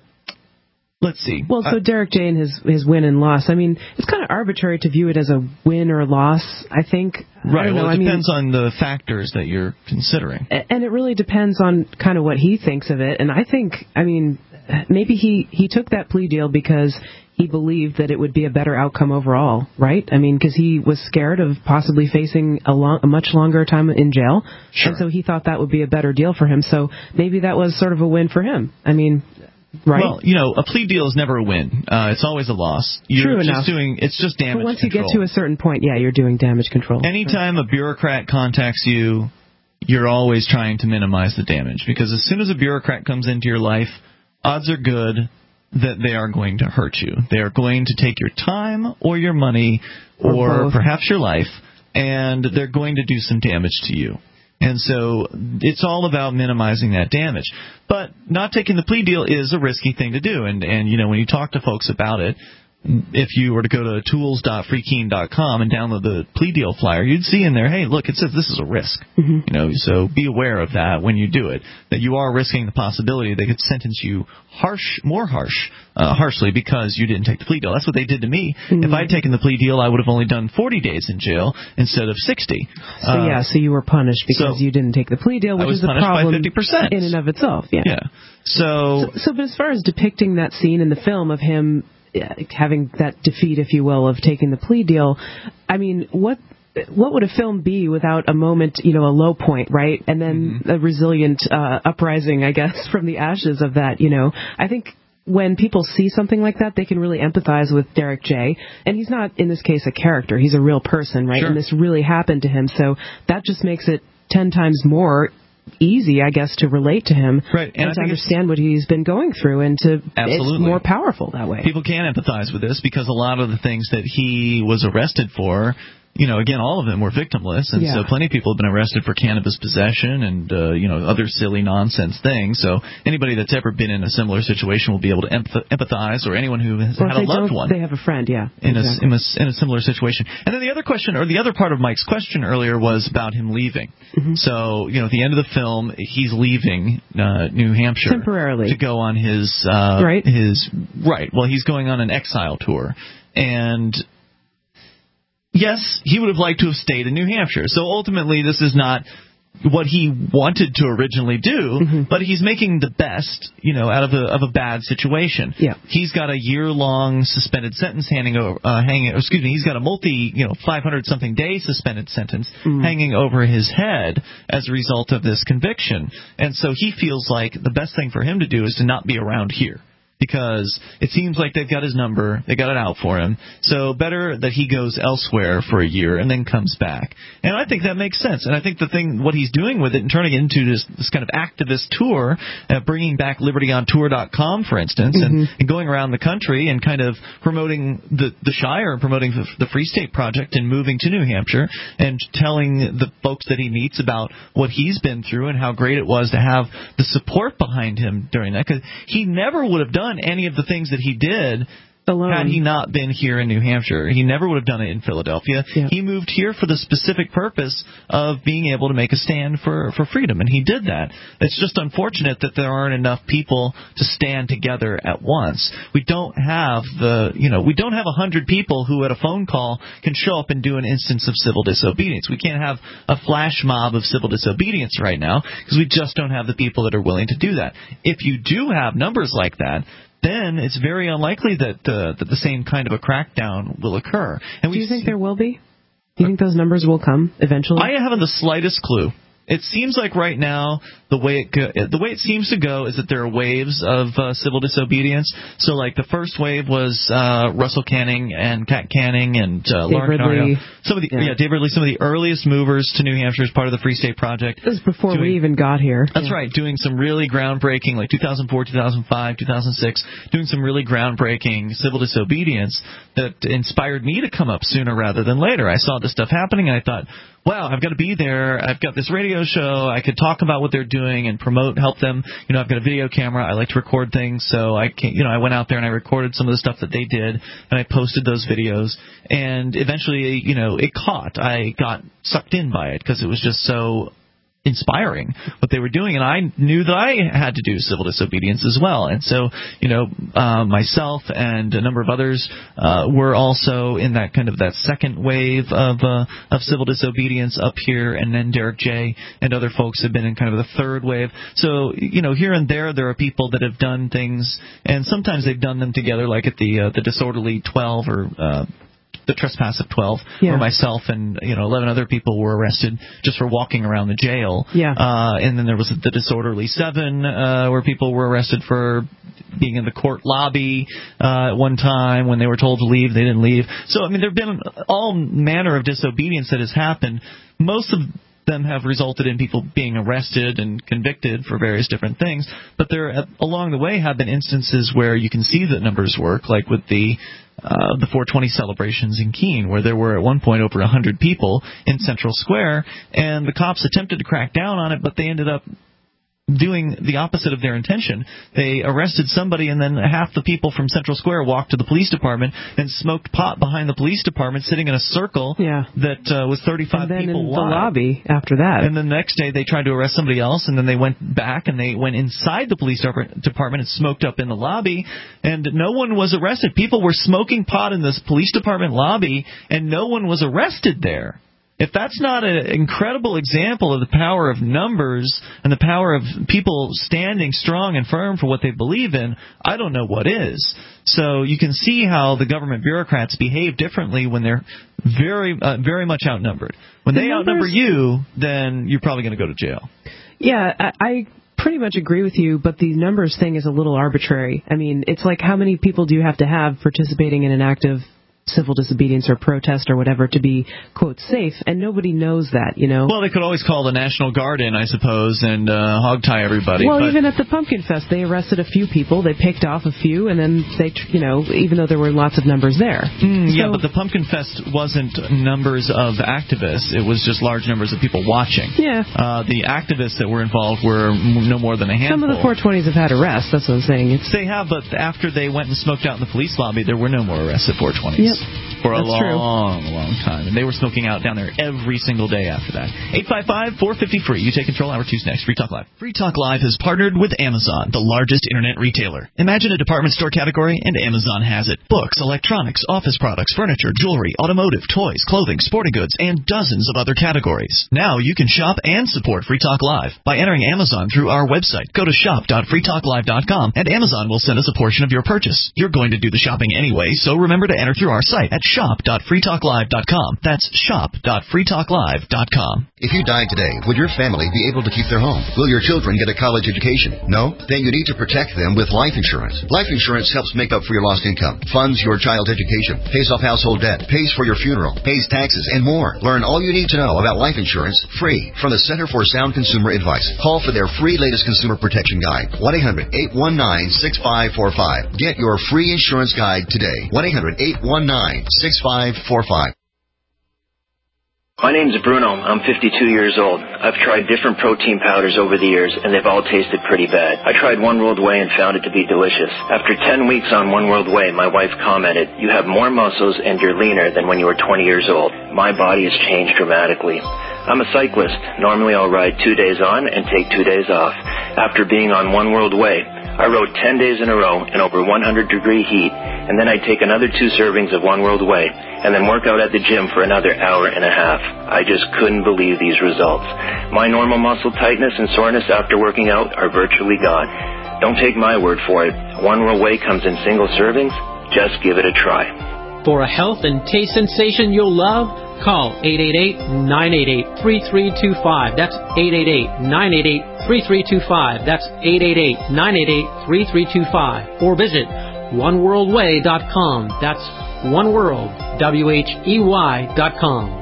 let's see. Well, so Derek J and his his win and loss. I mean, it's kind of arbitrary to view it as a win or loss, I think. Right. I don't well, know. it I depends mean, on the factors that you're considering. And it really depends on kind of what he thinks of it. And I think, I mean, maybe he, he took that plea deal because he believed that it would be a better outcome overall, right? I mean, because he was scared of possibly facing a, long, a much longer time in jail. Sure. And so he thought that would be a better deal for him. So maybe that was sort of a win for him. I mean, right? Well, you know, a plea deal is never a win. Uh, it's always a loss. You're True just enough. doing, it's just damage But once control. you get to a certain point, yeah, you're doing damage control. Anytime a bureaucrat contacts you, you're always trying to minimize the damage. Because as soon as a bureaucrat comes into your life, odds are good that they are going to hurt you. They are going to take your time or your money or, or perhaps your life, and they're going to do some damage to you. And so it's all about minimizing that damage. But not taking the plea deal is a risky thing to do. And, and you know, when you talk to folks about it, if you were to go to tools dot free keen dot com and download the plea deal flyer, you'd see in there, hey, look, it says this is a risk. Mm-hmm. You know, so be aware of that when you do it, that you are risking the possibility they could sentence you harsh, more harsh, uh, harshly because you didn't take the plea deal. That's what they did to me. Mm-hmm. If I had taken the plea deal, I would have only done forty days in jail instead of sixty. So uh, yeah, so you were punished because so you didn't take the plea deal, which I was is a punished problem by fifty percent. in and of itself. Yeah. Yeah. So, so, so, but as far as depicting that scene in the film of him having that defeat, if you will, of taking the plea deal, I mean, what what would a film be without a moment, you know, a low point, right? And then mm-hmm. a resilient uh, uprising, I guess, from the ashes of that, you know. I think when people see something like that, they can really empathize with Derek J. And he's not, in this case, a character. He's a real person, right? Sure. And this really happened to him. So that just makes it ten times more easy, I guess, to relate to him right. and, and to understand what he's been going through, and to absolutely. It's more powerful that way. People can empathize with this because a lot of the things that he was arrested for, you know, again, all of them were victimless, and yeah. so plenty of people have been arrested for cannabis possession and, uh, you know, other silly nonsense things. So anybody that's ever been in a similar situation will be able to empath- empathize, or anyone who has or had a loved one. They have a friend, yeah. In, exactly. a, in, a, in a similar situation. And then the other question, or the other part of Mike's question earlier, was about him leaving. Mm-hmm. So, you know, at the end of the film, he's leaving uh, New Hampshire temporarily to go on his uh, right. his right. Well, he's going on an exile tour, and yes, he would have liked to have stayed in New Hampshire. So ultimately, this is not what he wanted to originally do, mm-hmm. but he's making the best, you know, out of a of a bad situation. Yeah. He's got a year-long suspended sentence hanging over, uh, hanging. Excuse me, he's got a multi, you know, five hundred something day suspended sentence mm. hanging over his head as a result of this conviction, and so he feels like the best thing for him to do is to not be around here. Because it seems like they've got his number, they got it out for him, so better that he goes elsewhere for a year and then comes back. And I think that makes sense. And I think the thing, what he's doing with it and turning it into this, this kind of activist tour, uh, bringing back liberty on tour dot com, for instance, mm-hmm. and, and going around the country and kind of promoting the, the Shire and promoting the, the Free State Project and moving to New Hampshire and telling the folks that he meets about what he's been through and how great it was to have the support behind him during that. Because he never would have done any of the things that he did alone. Had he not been here in New Hampshire, he never would have done it in Philadelphia. Yeah. He moved here for the specific purpose of being able to make a stand for, for freedom, and he did that. It's just unfortunate that there aren't enough people to stand together at once. We don't have the, you know, we don't have a hundred people who at a phone call can show up and do an instance of civil disobedience. We can't have a flash mob of civil disobedience right now because we just don't have the people that are willing to do that. If you do have numbers like that, then it's very unlikely that uh, that the same kind of a crackdown will occur. And do you think there will be? Do you think those numbers will come eventually? I haven't the slightest clue. It seems like right now the way it go, the way it seems to go is that there are waves of uh, civil disobedience. So like the first wave was uh, Russell Canning and Kat Canning and uh, Lauren Canario. Some of the yeah. yeah, Dave Ridley, some of the earliest movers to New Hampshire as part of the Free State Project. This was before doing, we even got here. That's yeah. right, doing some really groundbreaking, like two thousand four, two thousand five, two thousand six, doing some really groundbreaking civil disobedience that inspired me to come up sooner rather than later. I saw this stuff happening and I thought, wow, I've got to be there. I've got this radio show. I could talk about what they're doing and promote, help them. You know, I've got a video camera. I like to record things, so I can, you know, I went out there and I recorded some of the stuff that they did, and I posted those videos. And eventually, you know, it caught. I got sucked in by it because it was just so inspiring what they were doing, and I knew that I had to do civil disobedience as well. And so, you know, uh, myself and a number of others uh, were also in that kind of that second wave of uh, of civil disobedience up here, and then Derek J. and other folks have been in kind of the third wave. So, you know, here and there, there are people that have done things, and sometimes they've done them together, like at the uh, the Disorderly twelve or uh, the Trespass of twelve, yeah. where myself and, you know, eleven other people were arrested just for walking around the jail. Yeah. Uh, and then there was the Disorderly seven, uh, where people were arrested for being in the court lobby uh, at one time. When they were told to leave, they didn't leave. So, I mean, there have been all manner of disobedience that has happened. Most of them have resulted in people being arrested and convicted for various different things. But there, along the way, have been instances where you can see that numbers work, like with the Uh, the four twenty celebrations in Keene, where there were at one point over one hundred people in Central Square, and the cops attempted to crack down on it, but they ended up doing the opposite of their intention. They arrested somebody, and then half the people from Central Square walked to the police department and smoked pot behind the police department, sitting in a circle yeah. that uh, was thirty-five and then people in wide. The lobby after that. And then the next day they tried to arrest somebody else, and then they went back and they went inside the police department and smoked up in the lobby, and no one was arrested. People were smoking pot in this police department lobby, and no one was arrested there. If that's not an incredible example of the power of numbers and the power of people standing strong and firm for what they believe in, I don't know what is. So you can see how the government bureaucrats behave differently when they're very, uh, very much outnumbered. When the they numbers, outnumber you, then you're probably going to go to jail. Yeah, I, I pretty much agree with you, but the numbers thing is a little arbitrary. I mean, it's like how many people do you have to have participating in an active civil disobedience or protest or whatever to be, quote, safe, and nobody knows that, you know. Well, they could always call the National Guard in, I suppose, and uh, hog-tie everybody. Well, but even at the Pumpkin Fest, they arrested a few people, they picked off a few, and then they, you know, even though there were lots of numbers there. Mm, so, yeah, but the Pumpkin Fest wasn't numbers of activists, it was just large numbers of people watching. Yeah. Uh, the activists that were involved were no more than a handful. Some of the four twenties have had arrests, that's what I'm saying. It's, they have, but after they went and smoked out in the police lobby, there were no more arrests at four twenties. Yep. For a That's long, true. long time. And they were smoking out down there every single day after that. eight five five, four five zero, free. You take control. Hour two's next. Free Talk Live. Free Talk Live has partnered with Amazon, the largest internet retailer. Imagine a department store category, and Amazon has it. Books, electronics, office products, furniture, jewelry, automotive, toys, clothing, sporting goods, and dozens of other categories. Now you can shop and support Free Talk Live by entering Amazon through our website. Go to shop dot free talk live dot com, and Amazon will send us a portion of your purchase. You're going to do the shopping anyway, so remember to enter through our site at shop dot free talk live dot com. That's shop dot free talk live dot com. If you died today, would your family be able to keep their home? Will your children get a college education? No? Then you need to protect them with life insurance. Life insurance helps make up for your lost income, funds your child's education, pays off household debt, pays for your funeral, pays taxes, and more. Learn all you need to know about life insurance free from the Center for Sound Consumer Advice. Call for their free latest consumer protection guide. one eight hundred, eight one nine, six five four five. Get your free insurance guide today. one eight hundred, eight one nine, six five four five. My name's Bruno. I'm fifty-two years old. I've tried different protein powders over the years, and they've all tasted pretty bad. I tried One World Whey and found it to be delicious. After ten weeks on One World Whey, my wife commented, "You have more muscles and you're leaner than when you were twenty years old." My body has changed dramatically. I'm a cyclist. Normally I'll ride two days on and take two days off. After being on One World Whey, I rode ten days in a row in over one hundred degree heat, and then I'd take another two servings of One World Whey, and then work out at the gym for another hour and a half. I just couldn't believe these results. My normal muscle tightness and soreness after working out are virtually gone. Don't take my word for it. One World Whey comes in single servings. Just give it a try. For a health and taste sensation you'll love, call eight eight eight, nine eight eight, three three two five. That's eight eight eight, nine eight eight, three three two five. That's eight eight eight, nine eight eight, three three two five. Or visit one world way dot com. That's one world, W H E Y dot com.